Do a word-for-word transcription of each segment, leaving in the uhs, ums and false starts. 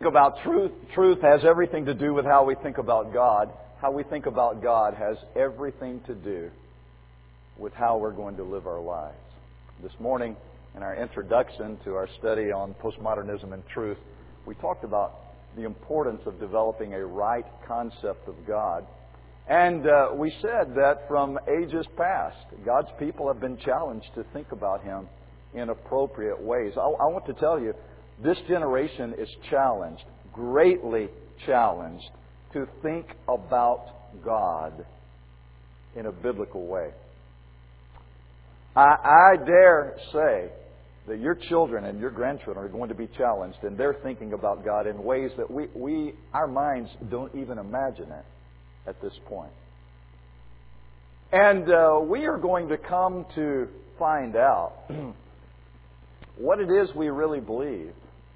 About truth, truth has everything to do with how we think about God. How we think about God has everything to do with how we're going to live our lives. This morning, in our introduction to our study on postmodernism and truth, we talked about the importance of developing a right concept of God. And uh, we said that from ages past, God's people have been challenged to think about Him in appropriate ways. I, I want to tell you, this generation is challenged, greatly challenged, to think about God in a biblical way. I, I dare say that your children and your grandchildren are going to be challenged in their thinking about God in ways that we, we our minds don't even imagine it at this point. And uh, we are going to come to find out what it is we really believe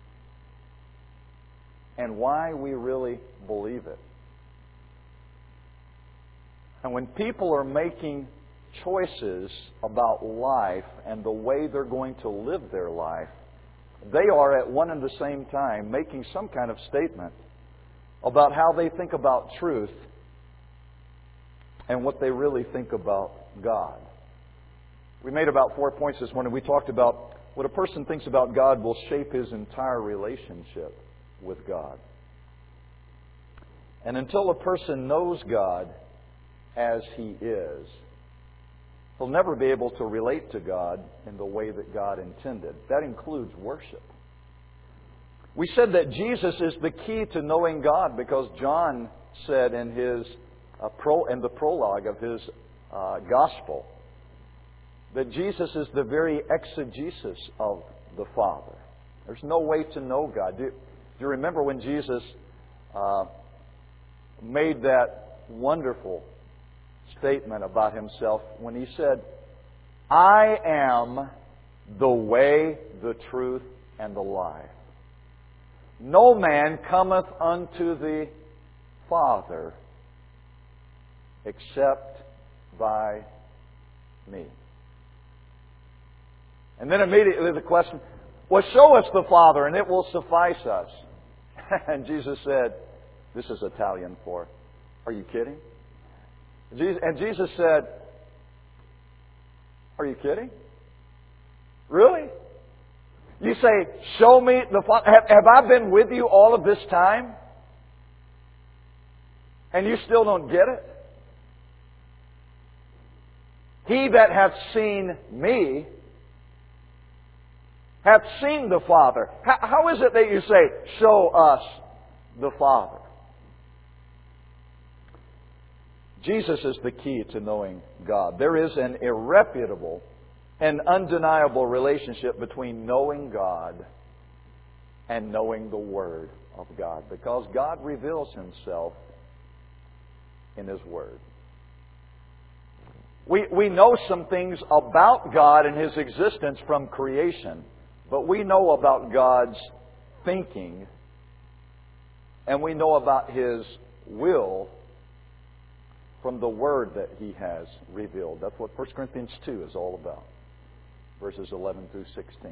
and why we really believe it. And when people are making choices about life and the way they're going to live their life, they are at one and the same time making some kind of statement about how they think about truth and what they really think about God. We made about four points this morning. We talked about what a person thinks about God will shape his entire relationship with God. And until a person knows God as He is, he'll never be able to relate to God in the way that God intended. That includes worship. We said that Jesus is the key to knowing God because John said in his uh, pro in the prologue of his uh, gospel that Jesus is the very exegesis of the Father. There's no way to know God. Do, do you remember when Jesus uh, made that wonderful statement about Himself when He said, I am the way, the truth, and the life. No man cometh unto the Father except by me. And then immediately the question, well, show us the Father and it will suffice us. And Jesus said, this is Italian for, are you kidding? And Jesus said, are you kidding? Really? You say, show me the Father. Have, have I been with you all of this time? And you still don't get it? He that hath seen me hath seen the Father. How, how is it that you say, show us the Father? Jesus is the key to knowing God. There is an irrefutable and undeniable relationship between knowing God and knowing the Word of God, because God reveals Himself in His Word. We, we know some things about God and His existence from creation, but we know about God's thinking and we know about His will from the Word that He has revealed. That's what First Corinthians two is all about. Verses eleven through sixteen.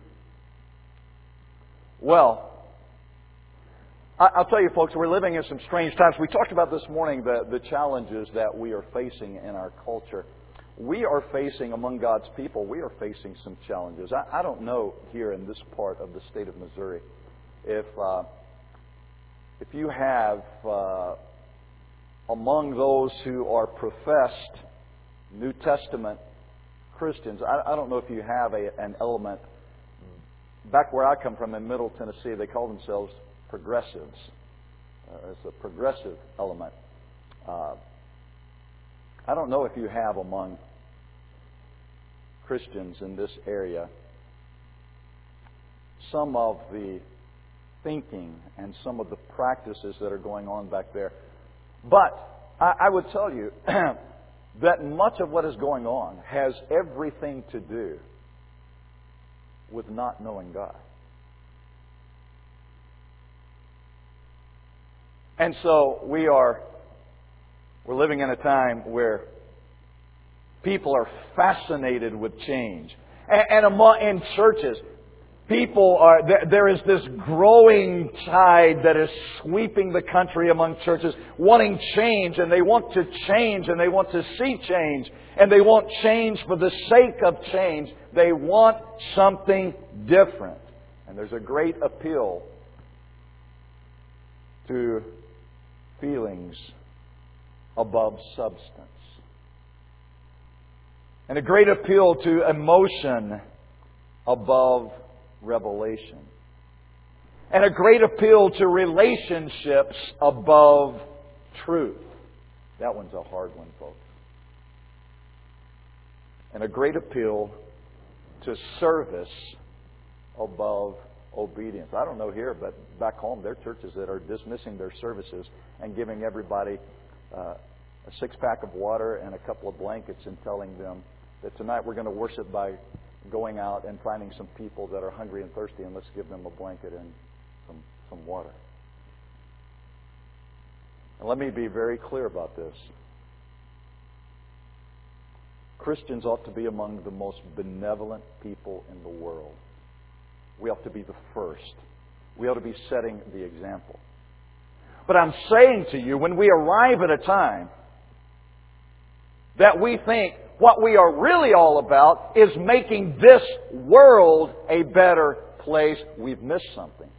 Well, I'll tell you folks, we're living in some strange times. We talked about this morning the, the challenges that we are facing in our culture. We are facing, among God's people, we are facing some challenges. I, I don't know here in this part of the state of Missouri if, uh, if you have... Uh, among those who are professed New Testament Christians, I, I don't know if you have a, an element. Back where I come from in Middle Tennessee, they call themselves progressives. Uh, it's a progressive element. Uh, I don't know if you have among Christians in this area some of the thinking and some of the practices that are going on back there. But I, I would tell you that much of what is going on has everything to do with not knowing God. And so we are we're living in a time where people are fascinated with change. And, and among, in churches, People are, there is this growing tide that is sweeping the country among churches, wanting change, and they want to change, and they want to see change, and they want change for the sake of change. They want something different. And there's a great appeal to feelings above substance. And a great appeal to emotion above revelation. And a great appeal to relationships above truth. That one's a hard one, folks. And a great appeal to service above obedience. I don't know here, but back home, there are churches that are dismissing their services and giving everybody uh, a six-pack of water and a couple of blankets and telling them that tonight we're going to worship by going out and finding some people that are hungry and thirsty, and let's give them a blanket and some, some water. And let me be very clear about this. Christians ought to be among the most benevolent people in the world. We ought to be the first. We ought to be setting the example. But I'm saying to you, when we arrive at a time that we think what we are really all about is making this world a better place, we've missed something.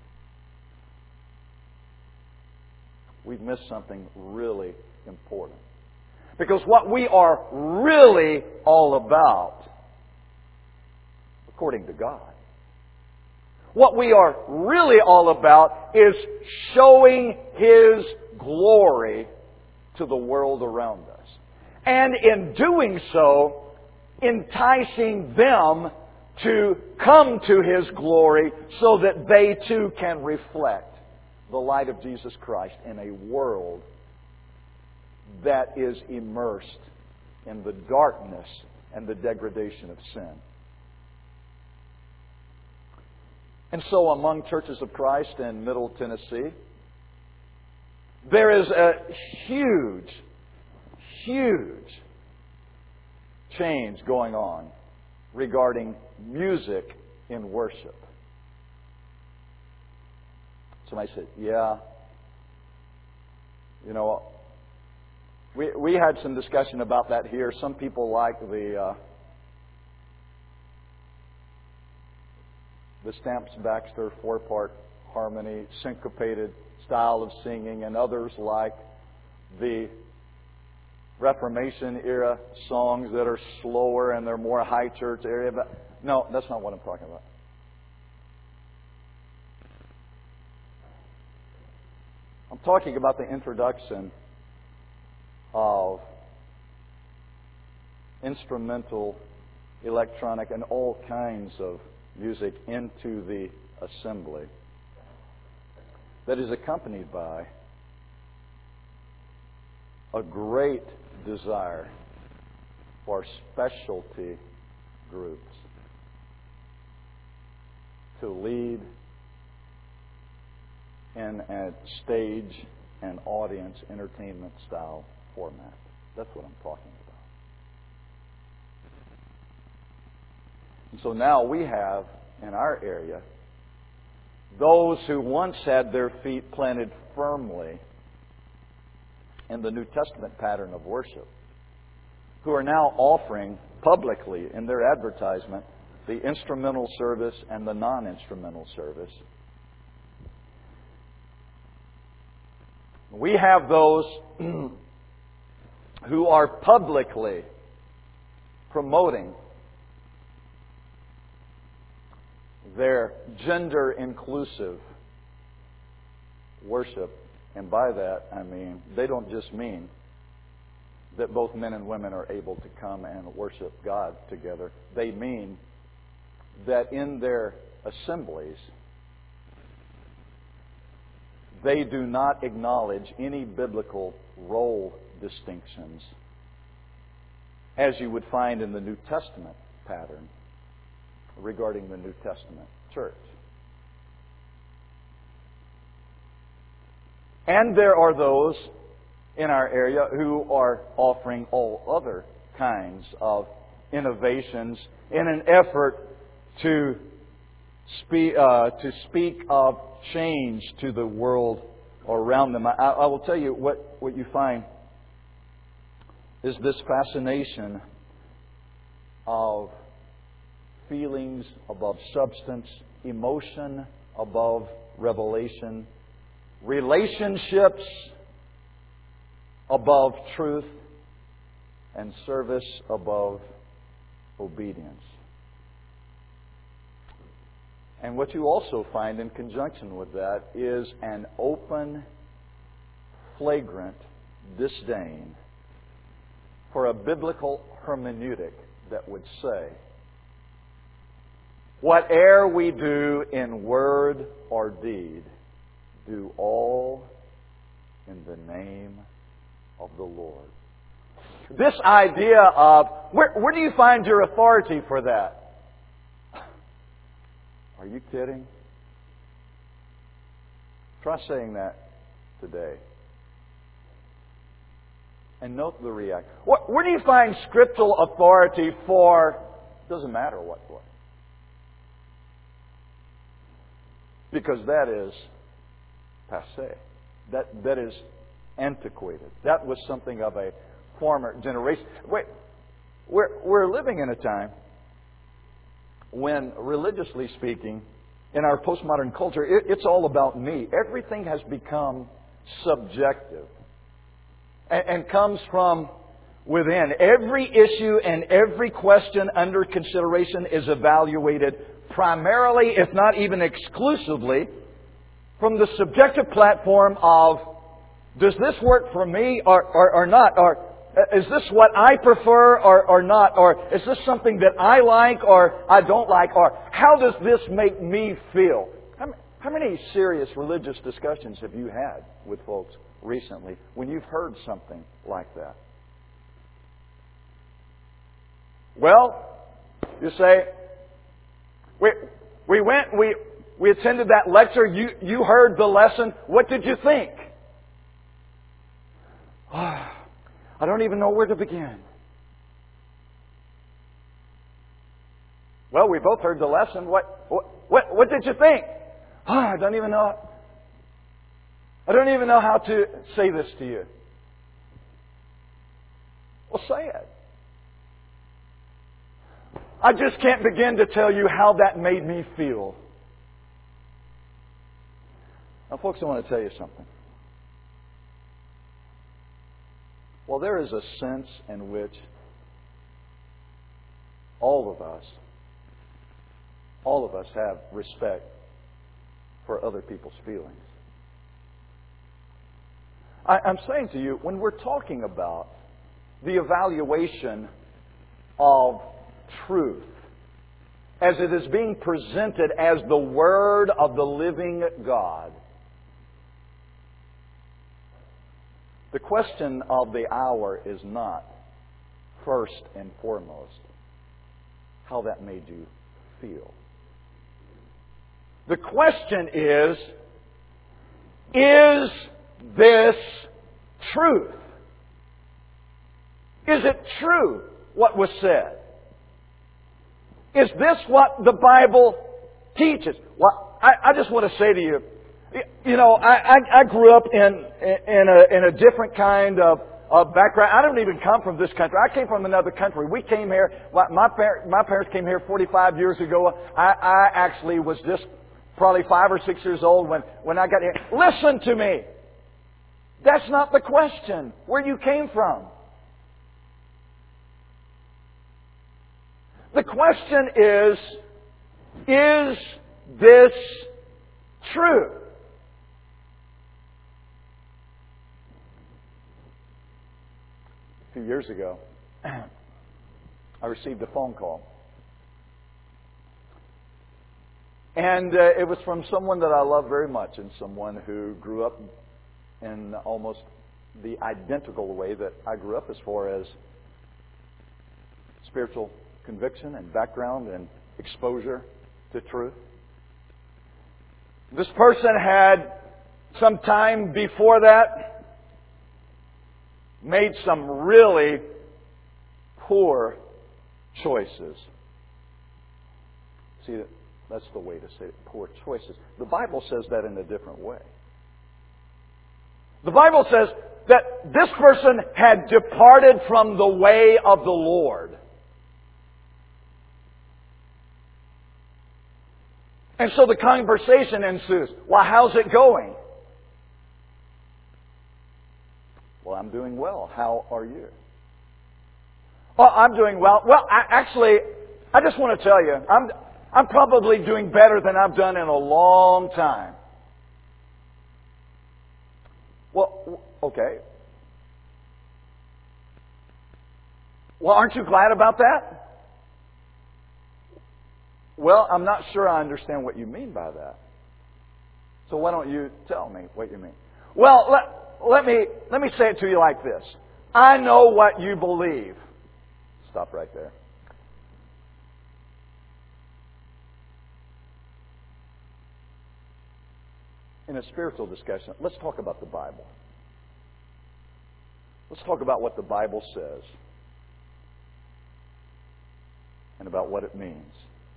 We've missed something really important. Because what we are really all about, according to God, what we are really all about is showing His glory to the world around us. And in doing so, enticing them to come to His glory so that they too can reflect the light of Jesus Christ in a world that is immersed in the darkness and the degradation of sin. And so among Churches of Christ in Middle Tennessee, there is a huge, huge change going on regarding music in worship. Somebody said, yeah, you know, we we had some discussion about that here. Some people like the uh, the Stamps Baxter four-part harmony, syncopated style of singing, and others like the Reformation era songs that are slower and they're more high church area. But no, that's not what I'm talking about. I'm talking about the introduction of instrumental, electronic, and all kinds of music into the assembly that is accompanied by a great desire for specialty groups to lead in a stage and audience entertainment style format. That's what I'm talking about. And so now we have in our area those who once had their feet planted firmly in the New Testament pattern of worship, who are now offering publicly in their advertisement the instrumental service and the non-instrumental service. We have those who are publicly promoting their gender-inclusive worship. And by that, I mean, they don't just mean that both men and women are able to come and worship God together. They mean that in their assemblies, they do not acknowledge any biblical role distinctions as you would find in the New Testament pattern regarding the New Testament church. And there are those in our area who are offering all other kinds of innovations in an effort to speak, uh, to speak of change to the world around them. I, I will tell you what, what you find is this fascination of feelings above substance, emotion above revelation, relationships above truth, and service above obedience. And what you also find in conjunction with that is an open, flagrant disdain for a biblical hermeneutic that would say, whate'er we do in word or deed, do all in the name of the Lord. This idea of, where, where do you find your authority for that? Are you kidding? Try saying that today. And note the reaction. What, where do you find scriptural authority for, doesn't matter what for? Because that is passé. That, that is antiquated. That was something of a former generation. Wait, we're, we're living in a time when, religiously speaking, in our postmodern culture, it, it's all about me. Everything has become subjective and, and comes from within. Every issue and every question under consideration is evaluated primarily, if not even exclusively, from the subjective platform of, does this work for me or, or, or not? Or is this what I prefer or, or not? Or is this something that I like or I don't like? Or how does this make me feel? How, how many serious religious discussions have you had with folks recently when you've heard something like that? Well, you say, we, we went, we, we attended that lecture, you, you heard the lesson, what did you think? Oh, I don't even know where to begin. Well, we both heard the lesson. What what what, what did you think? Oh, I don't even know. I don't even know how to say this to you. Well, say it. I just can't begin to tell you how that made me feel. Now, folks, I want to tell you something. Well, there is a sense in which all of us, all of us have respect for other people's feelings. I, I'm saying to you, when we're talking about the evaluation of truth as it is being presented as the Word of the living God, the question of the hour is not, first and foremost, how that made you feel. The question is, is this truth? Is it true what was said? Is this what the Bible teaches? Well, I, I just want to say to you, you know, I, I, I grew up in in a, in a different kind of, of background. I don't even come from this country. I came from another country. We came here. My par- my parents came here forty-five years ago. I, I actually was just probably five or six years old when, when I got here. Listen to me. That's not the question. Where you came from. The question is, is this true? A few years ago, I received a phone call. And uh, it was from someone that I love very much and someone who grew up in almost the identical way that I grew up as far as spiritual conviction and background and exposure to truth. This person had, some time before that, made some really poor choices. See, That's the way to say it. Poor choices. The Bible says that in a different way. The Bible says that this person had departed from the way of the Lord. And so the conversation ensues. Well, how's it going? Well, I'm doing well. How are you? Oh, I'm doing well. Well, I, actually, I just want to tell you, I'm, I'm probably doing better than I've done in a long time. Well, okay. Well, aren't you glad about that? Well, I'm not sure I understand what you mean by that. So why don't you tell me what you mean? Well, let, let me let me say it to you like this. I know what you believe. Stop right there. In a spiritual discussion, let's talk about the Bible. Let's talk about what the Bible says and about what it means.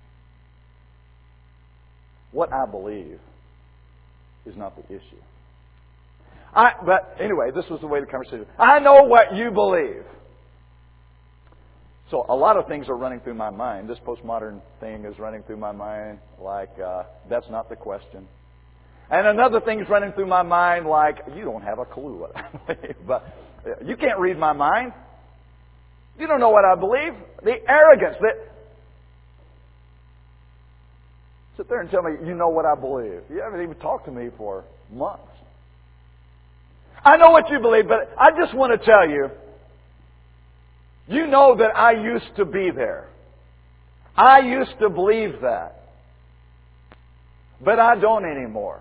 What I believe is not the issue. I, but anyway, this was the way the conversation. I know what you believe. So a lot of things are running through my mind. This postmodern thing is running through my mind like, uh, that's not the question. And another thing's running through my mind like, you don't have a clue what I believe. But you can't read my mind. You don't know what I believe. The arrogance that... Sit there and tell me you know what I believe. You haven't even talked to me for months. I know what you believe, but I just want to tell you, you know that I used to be there. I used to believe that. But I don't anymore.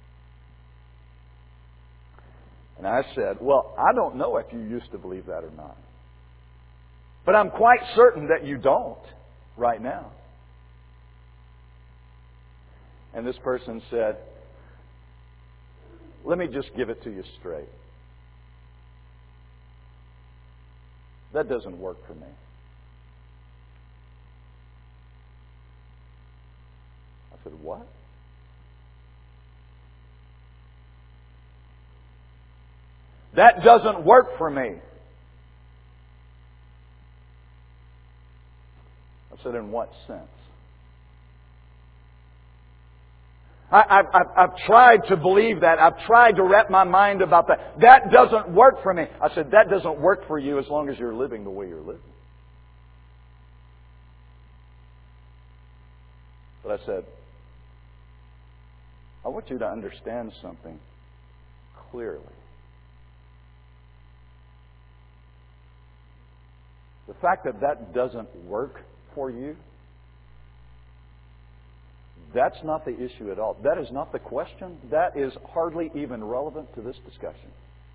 And I said, well, I don't know if you used to believe that or not. But I'm quite certain that you don't right now. And this person said, let me just give it to you straight. That doesn't work for me. I said, what? That doesn't work for me. I said, in what sense? I, I've, I've tried to believe that. I've tried to wrap my mind about that. That doesn't work for me. I said, that doesn't work for you as long as you're living the way you're living. But I said, I want you to understand something clearly. The fact that that doesn't work for you, that's not the issue at all. That is not the question. That is hardly even relevant to this discussion.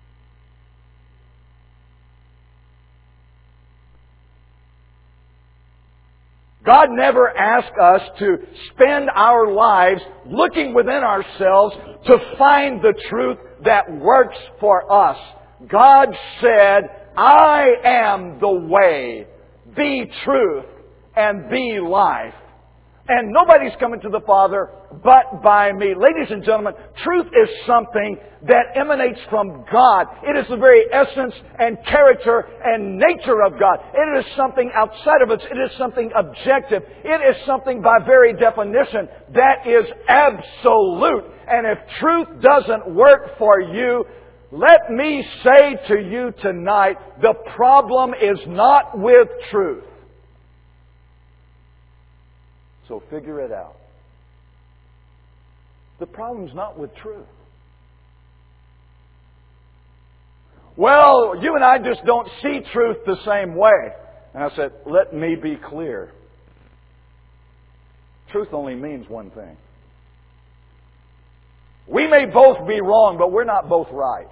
God never asked us to spend our lives looking within ourselves to find the truth that works for us. God said, I am the way, the truth, and the life. And nobody's coming to the Father but by me. Ladies and gentlemen, truth is something that emanates from God. It is the very essence and character and nature of God. It is something outside of us. It is something objective. It is something by very definition that is absolute. And if truth doesn't work for you, let me say to you tonight, the problem is not with truth. So figure it out. The problem's not with truth. Well, you and I just don't see truth the same way. And I said, let me be clear. Truth only means one thing. We may both be wrong, but we're not both right.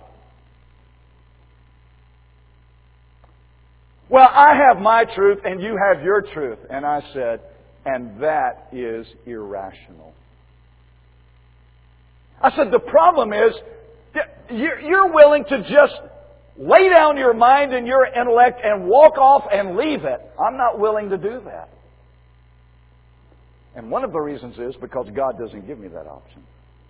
Well, I have my truth and you have your truth. And I said, and that is irrational. I said, the problem is, you're willing to just lay down your mind and your intellect and walk off and leave it. I'm not willing to do that. And one of the reasons is because God doesn't give me that option.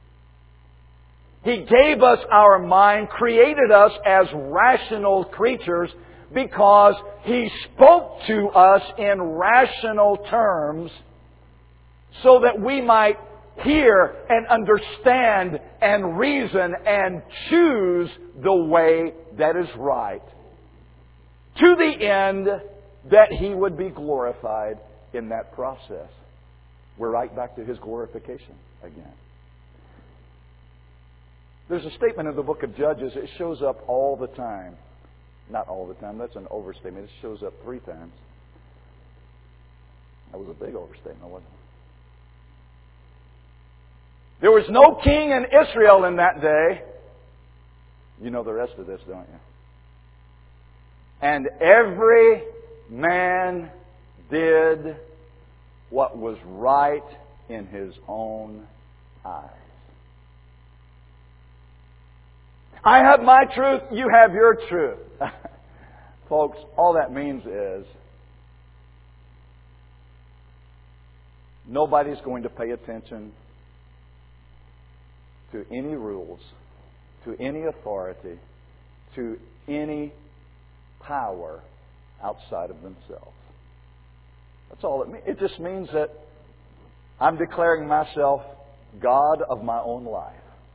He gave us our mind, created us as rational creatures because He spoke to us in rational terms so that we might hear and understand and reason and choose the way that is right, to the end that He would be glorified in that process. We're right back to His glorification again. There's a statement in the book of Judges. It shows up all the time. Not all the time. That's an overstatement. It shows up three times. That was a big overstatement, wasn't it? There was no king in Israel in that day. You know the rest of this, don't you? And every man did what was right in his own eyes. I have my truth, you have your truth. Folks, all that means is nobody's going to pay attention to any rules, to any authority, to any power outside of themselves. That's all it means. It just means that I'm declaring myself God of my own life.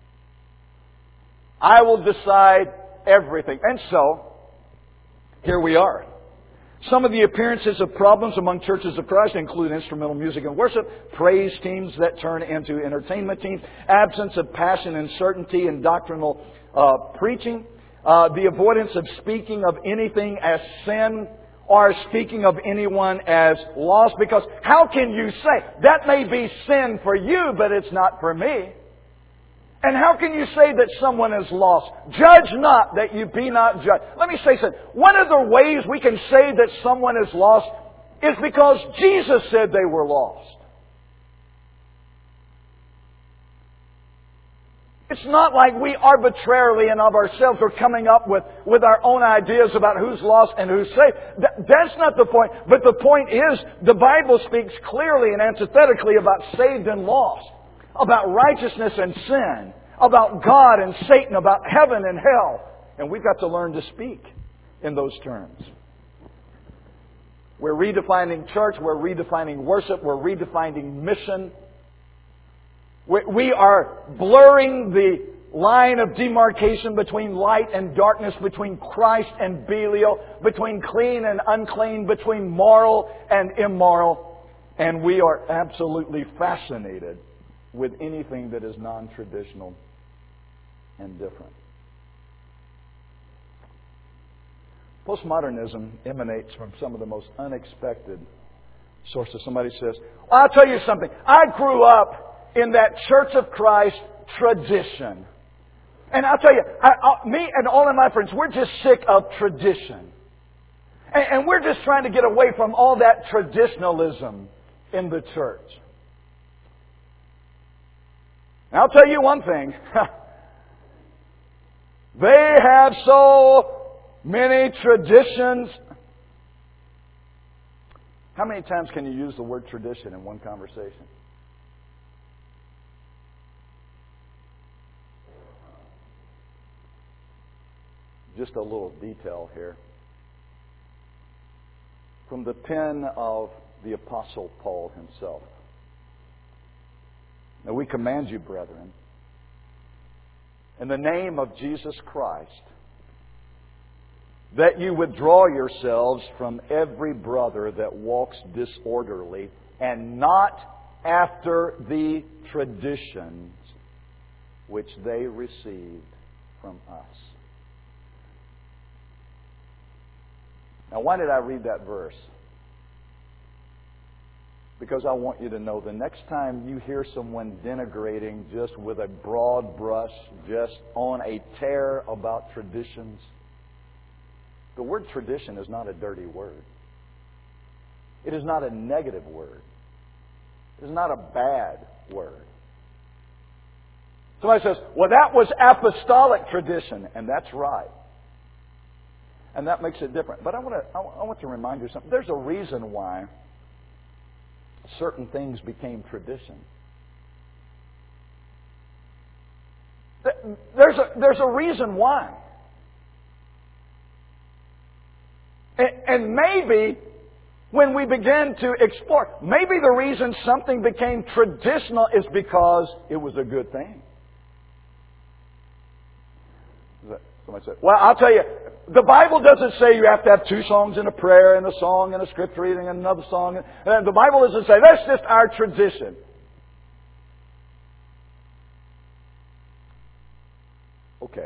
I will decide everything. And so, here we are. Some of the appearances of problems among churches of Christ include instrumental music and worship, praise teams that turn into entertainment teams, absence of passion and certainty in doctrinal uh, preaching, uh, the avoidance of speaking of anything as sin or speaking of anyone as lost. Because how can you say, that may be sin for you, but it's not for me? And how can you say that someone is lost? Judge not that you be not judged. Let me say something. One of the ways we can say that someone is lost is because Jesus said they were lost. It's not like we arbitrarily and of ourselves are coming up with, with our own ideas about who's lost and who's saved. That, that's not the point. But the point is, the Bible speaks clearly and antithetically about saved and lost, about righteousness and sin, about God and Satan, about heaven and hell. And we've got to learn to speak in those terms. We're redefining church, we're redefining worship, we're redefining mission. We are blurring the line of demarcation between light and darkness, between Christ and Belial, between clean and unclean, between moral and immoral. And we are absolutely fascinated with anything that is non-traditional and different. Postmodernism emanates from some of the most unexpected sources. Somebody says, well, I'll tell you something. I grew up in that Church of Christ tradition. And I'll tell you, I, I, me and all of my friends, we're just sick of tradition. And, and we're just trying to get away from all that traditionalism in the church. And I'll tell you one thing. They have so many traditions. How many times can you use the word tradition in one conversation? Just a little detail here. From the pen of the Apostle Paul himself. Now we command you, brethren, in the name of Jesus Christ, that you withdraw yourselves from every brother that walks disorderly and not after the traditions which they received from us. Now, why did I read that verse? Because I want you to know the next time you hear someone denigrating just with a broad brush, just on a tear about traditions, the word tradition is not a dirty word. It is not a negative word. It is not a bad word. Somebody says, well, that was apostolic tradition, and that's right. And that makes it different. But I want to I want to remind you something. There's a reason why certain things became tradition. There's a, there's a reason why. And, and maybe when we begin to explore, maybe the reason something became traditional is because it was a good thing. Somebody said, well, I'll tell you, the Bible doesn't say you have to have two songs and a prayer and a song and a scripture reading and another song. The Bible doesn't say, that's just our tradition. Okay.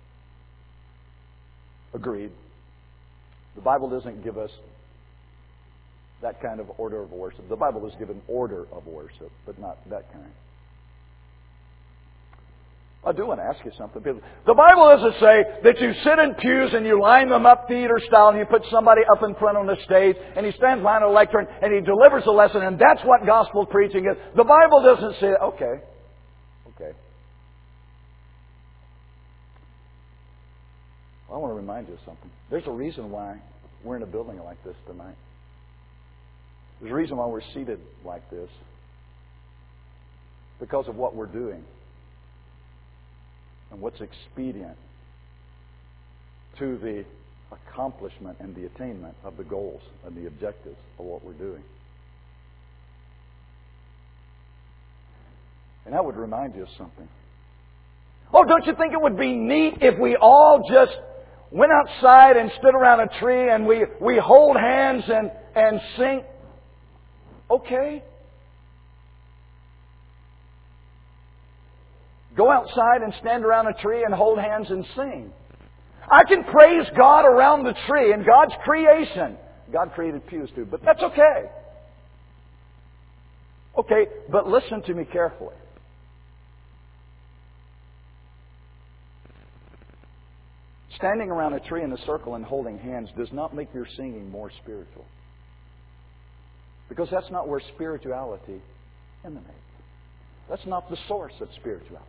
Agreed. The Bible doesn't give us that kind of order of worship. The Bible does give an order of worship, but not that kind. I do want to ask you something. The Bible doesn't say that you sit in pews and you line them up theater style and you put somebody up in front on the stage and he stands behind a lectern and he delivers a lesson and that's what gospel preaching is. The Bible doesn't say, okay, okay. I want to remind you of something. There's a reason why we're in a building like this tonight. There's a reason why we're seated like this. Because of what we're doing. And what's expedient to the accomplishment and the attainment of the goals and the objectives of what we're doing. And I would remind you of something. Oh, don't you think it would be neat if we all just went outside and stood around a tree and we, we hold hands and, and sing? Okay. Go outside and stand around a tree and hold hands and sing. I can praise God around the tree and God's creation. God created pews too, but that's okay. Okay, but listen to me carefully. Standing around a tree in a circle and holding hands does not make your singing more spiritual. Because that's not where spirituality emanates. That's not the source of spirituality.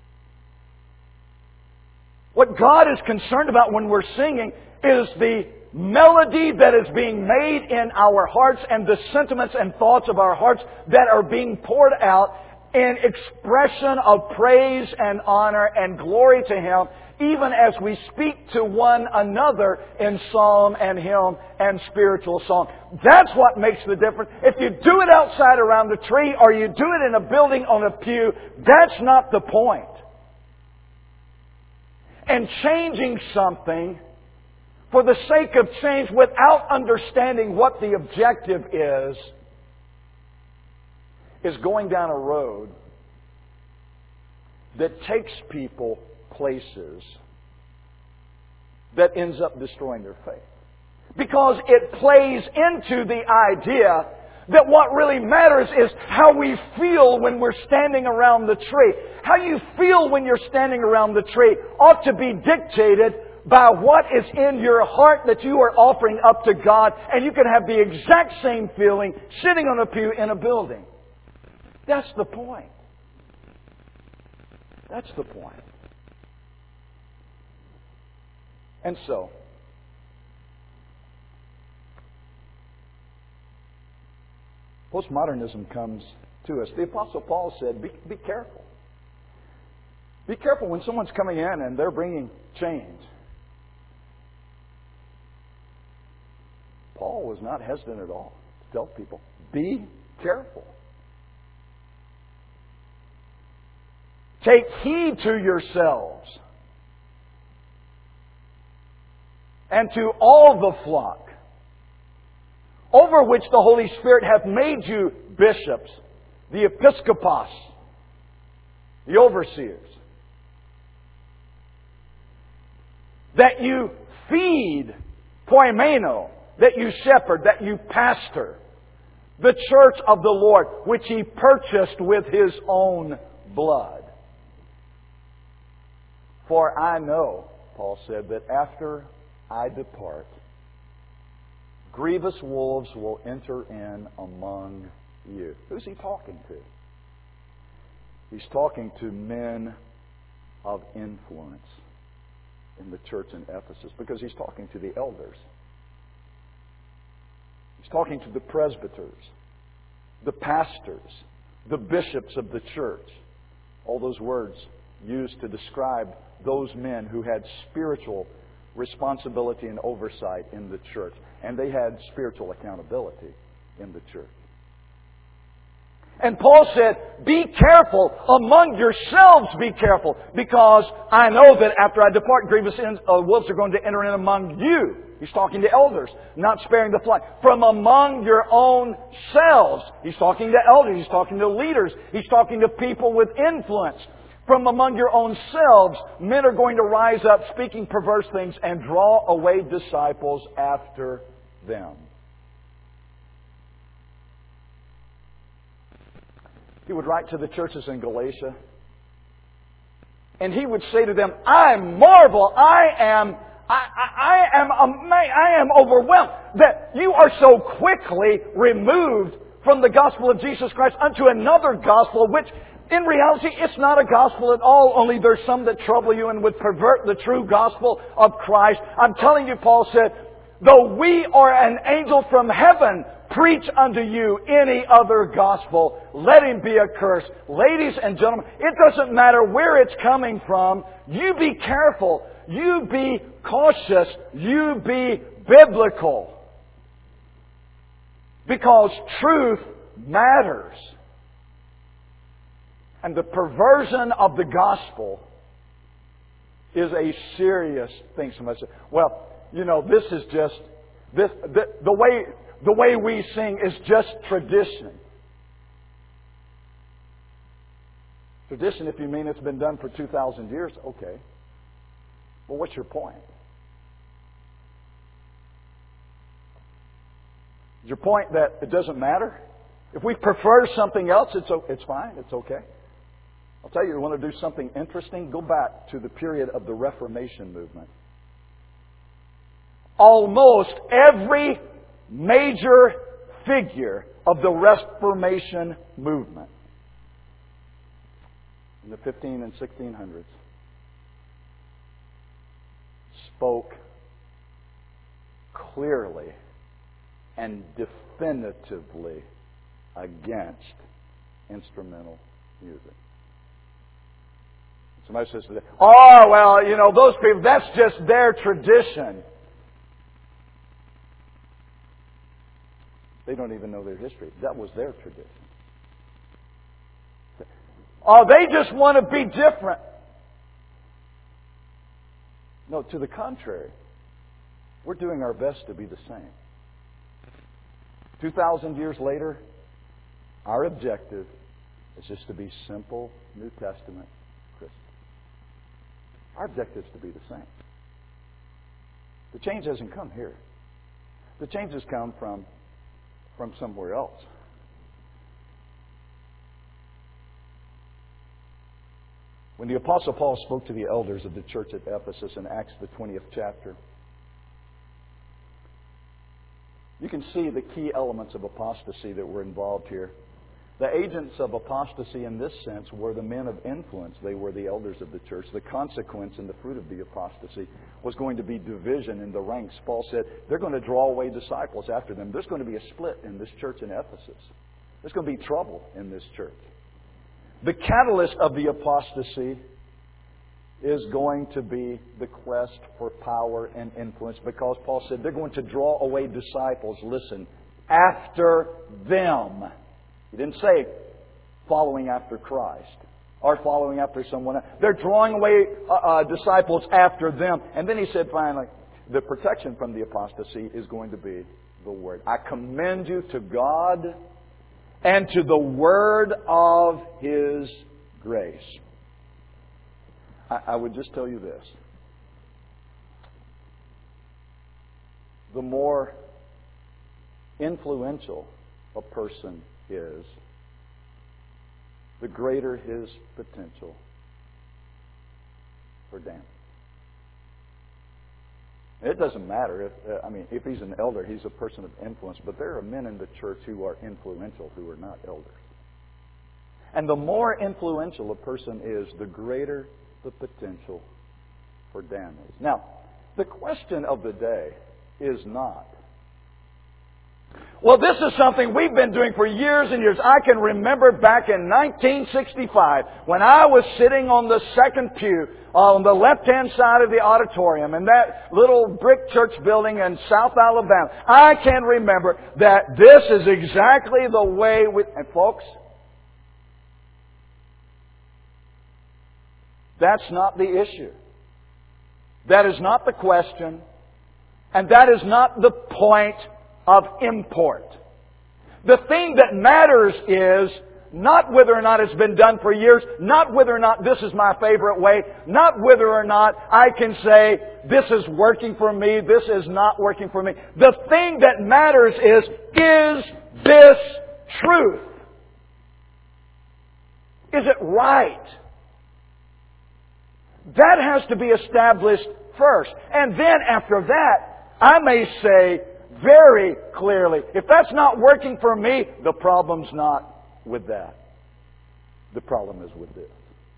What God is concerned about when we're singing is the melody that is being made in our hearts and the sentiments and thoughts of our hearts that are being poured out in expression of praise and honor and glory to Him, even as we speak to one another in psalm and hymn and spiritual song. That's what makes the difference. If you do it outside around the tree or you do it in a building on a pew, that's not the point. And changing something for the sake of change without understanding what the objective is, is going down a road that takes people places that ends up destroying their faith. Because it plays into the idea that what really matters is how we feel when we're standing around the tree. How you feel when you're standing around the tree ought to be dictated by what is in your heart that you are offering up to God. And you can have the exact same feeling sitting on a pew in a building. That's the point. That's the point. And so, postmodernism comes to us. The Apostle Paul said, be, be careful. Be careful when someone's coming in and they're bringing change. Paul was not hesitant at all to tell people, be careful. Take heed to yourselves and to all the flock, over which the Holy Spirit hath made you bishops, the episkopos, the overseers, that you feed, poimeno, that you shepherd, that you pastor, the church of the Lord, which He purchased with His own blood. For I know, Paul said, that after I depart, grievous wolves will enter in among you. Who's he talking to? He's talking to men of influence in the church in Ephesus, because he's talking to the elders. He's talking to the presbyters, the pastors, the bishops of the church. All those words used to describe those men who had spiritual responsibility and oversight in the church. And they had spiritual accountability in the church. And Paul said, be careful among yourselves, be careful, because I know that after I depart, grievous uh, wolves are going to enter in among you. He's talking to elders, not sparing the flock. From among your own selves. He's talking to elders. He's talking to leaders. He's talking to people with influence. From among your own selves, men are going to rise up speaking perverse things and draw away disciples after them. He would write to the churches in Galatia, and he would say to them, I marvel, I am, I, I, I am, I am overwhelmed that you are so quickly removed from the gospel of Jesus Christ unto another gospel, which in reality it's not a gospel at all, only there's some that trouble you and would pervert the true gospel of Christ. I'm telling you, Paul said, though we are an angel from heaven, preach unto you any other gospel, let him be accursed. Ladies and gentlemen, it doesn't matter where it's coming from. You be careful. You be cautious. You be biblical. Because truth matters. And the perversion of the gospel is a serious thing. Somebody says, well, you know, this is just, this the, the way... The way we sing is just tradition. Tradition, if you mean it's been done for two thousand years, okay. Well, what's your point? Is your point that it doesn't matter? If we prefer something else, it's, it's fine, it's okay. I'll tell you, you want to do something interesting? Go back to the period of the Reformation movement. Almost every major figure of the Reformation movement in the fifteen and sixteen hundreds spoke clearly and definitively against instrumental music. Somebody says today, oh, well, you know, those people, that's just their tradition. They don't even know their history. That was their tradition. Oh, they just want to be different. No, to the contrary. We're doing our best to be the same. Two thousand years later, our objective is just to be simple New Testament Christians. Our objective is to be the same. The change hasn't come here. The change has come from from somewhere else. When the Apostle Paul spoke to the elders of the church at Ephesus in Acts the twentieth chapter, you can see the key elements of apostasy that were involved here. The agents of apostasy in this sense were the men of influence. They were the elders of the church. The consequence and the fruit of the apostasy was going to be division in the ranks. Paul said they're going to draw away disciples after them. There's going to be a split in this church in Ephesus. There's going to be trouble in this church. The catalyst of the apostasy is going to be the quest for power and influence, because Paul said they're going to draw away disciples, listen, after them. He didn't say following after Christ or following after someone else. They're drawing away uh, uh, disciples after them. And then he said finally, the protection from the apostasy is going to be the Word. I commend you to God and to the Word of His grace. I, I would just tell you this. The more influential a person is, the greater his potential for damage. It doesn't matter if, uh, I mean, if he's an elder, he's a person of influence, but there are men in the church who are influential who are not elders. And the more influential a person is, the greater the potential for damage. Now, the question of the day is not, Well, this is something we've been doing for years and years. I can remember back in nineteen sixty-five when I was sitting on the second pew on the left-hand side of the auditorium in that little brick church building in South Alabama. I can remember that this is exactly the way we... And folks, that's not the issue. That is not the question. And that is not the point of import. The thing that matters is not whether or not it's been done for years, not whether or not this is my favorite way, not whether or not I can say this is working for me, this is not working for me. The thing that matters is, is this truth? Is it right? That has to be established first. And then after that, I may say very clearly, if that's not working for me, the problem's not with that. The problem is with this.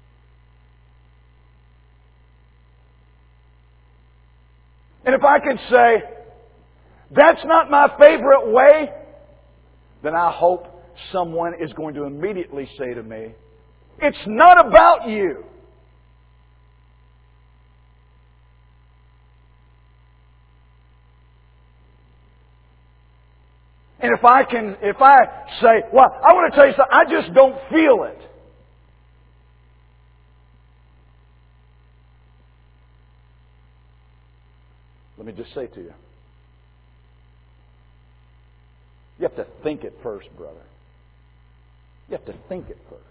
And if I can say, that's not my favorite way, then I hope someone is going to immediately say to me, it's not about you. And if I can, if I say, well, I want to tell you something, I just don't feel it. Let me just say to you, you have to think it first, brother. You have to think it first.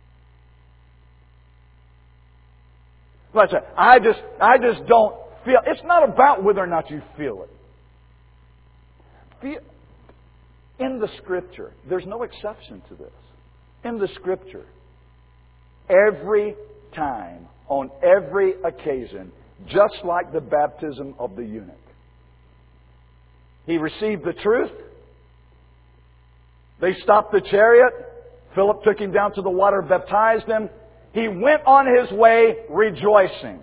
Let's say, I just, I just don't feel. It's not about whether or not you feel it. Feel, in the Scripture, there's no exception to this. In the Scripture, every time, on every occasion, just like the baptism of the eunuch, he received the truth. They stopped the chariot. Philip took him down to the water, baptized him. He went on his way rejoicing.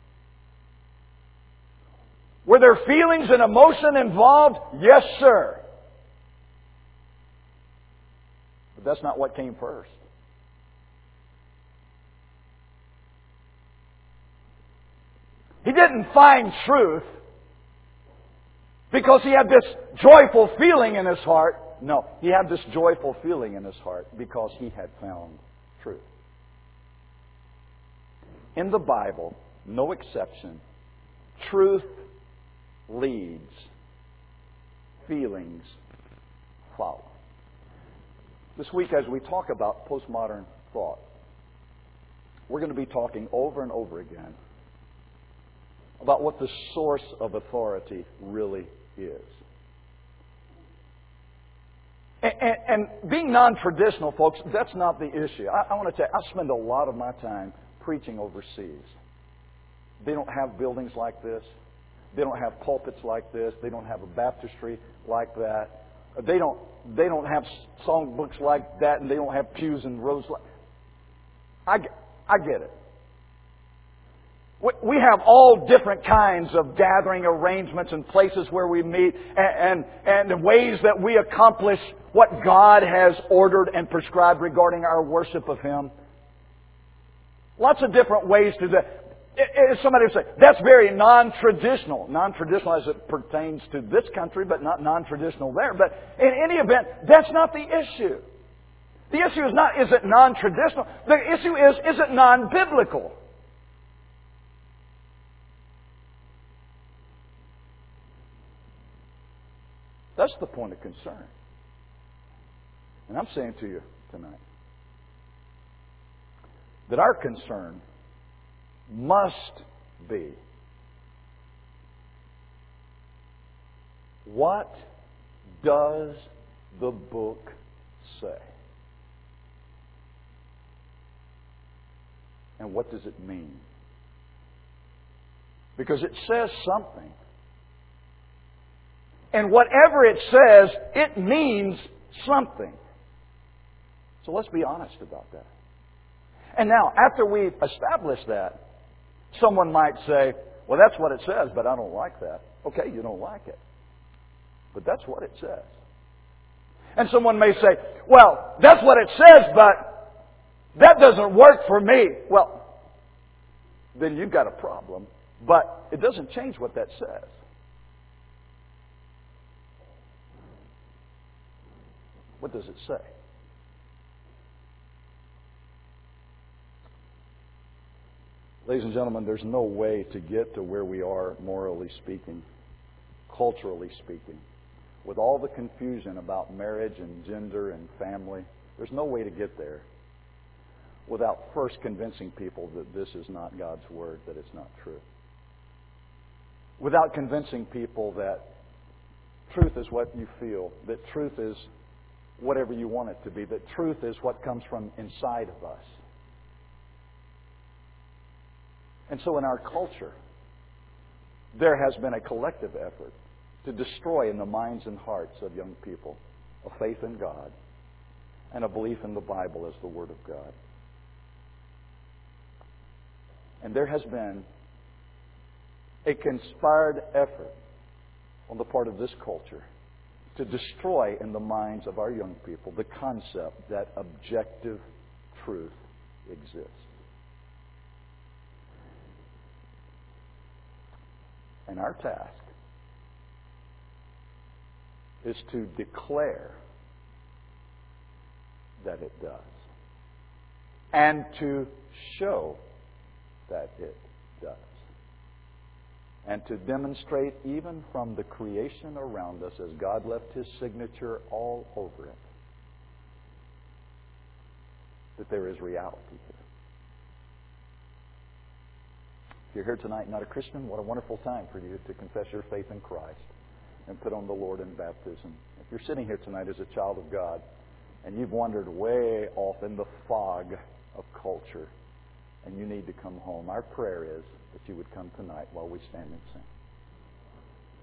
Were there feelings and emotion involved? Yes, sir. But that's not what came first. He didn't find truth because he had this joyful feeling in his heart. No, he had this joyful feeling in his heart because he had found truth. In the Bible, no exception, truth leads, feelings follow. This week, as we talk about postmodern thought, we're going to be talking over and over again about what the source of authority really is. And, and, and being non-traditional, folks, that's not the issue. I, I want to tell you, I spend a lot of my time preaching overseas. They don't have buildings like this. They don't have pulpits like this. They don't have a baptistry like that. They don't, they don't have songbooks like that, and they don't have pews and rows like... I, I get it. We have all different kinds of gathering arrangements and places where we meet and, and, and ways that we accomplish what God has ordered and prescribed regarding our worship of Him. Lots of different ways to do that. Somebody would say, that's very non-traditional. Non-traditional as it pertains to this country, but not non-traditional there. But in any event, that's not the issue. The issue is not, is it non-traditional? The issue is, is it non-biblical? That's the point of concern. And I'm saying to you tonight that our concern must be, what does the book say? And what does it mean? Because it says something. And whatever it says, it means something. So let's be honest about that. And now, after we've established that, someone might say, well, that's what it says, but I don't like that. Okay, you don't like it. But that's what it says. And someone may say, well, that's what it says, but that doesn't work for me. Well, then you've got a problem. But it doesn't change what that says. What does it say? Ladies and gentlemen, there's no way to get to where we are morally speaking, culturally speaking, with all the confusion about marriage and gender and family. There's no way to get there without first convincing people that this is not God's Word, that it's not true. Without convincing people that truth is what you feel, that truth is whatever you want it to be, that truth is what comes from inside of us. And so in our culture, there has been a collective effort to destroy in the minds and hearts of young people a faith in God and a belief in the Bible as the Word of God. And there has been a conspired effort on the part of this culture to destroy in the minds of our young people the concept that objective truth exists. And our task is to declare that it does, and to show that it does, and to demonstrate even from the creation around us, as God left His signature all over it, that there is reality here. If you're here tonight not a Christian, what a wonderful time for you to confess your faith in Christ and put on the Lord in baptism. If you're sitting here tonight as a child of God and you've wandered way off in the fog of culture and you need to come home, our prayer is that you would come tonight while we stand and sing.